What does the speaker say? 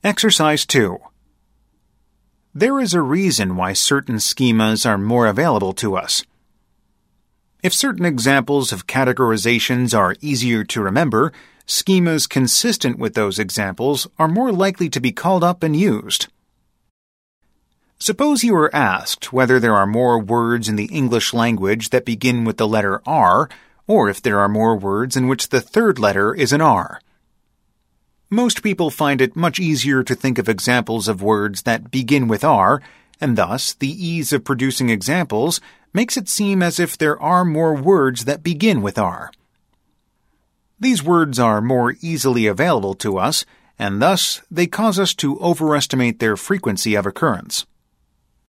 Exercise 2. There is a reason why certain schemas are more available to us. If certain examples of categorizations are easier to remember, schemas consistent with those examples are more likely to be called up and used. Suppose you are asked whether there are more words in the English language that begin with the letter R, or if there are more words in which the third letter is an R. Most people find it much easier to think of examples of words that begin with R, and thus the ease of producing examples makes it seem as if there are more words that begin with R. These words are more easily available to us, and thus they cause us to overestimate their frequency of occurrence.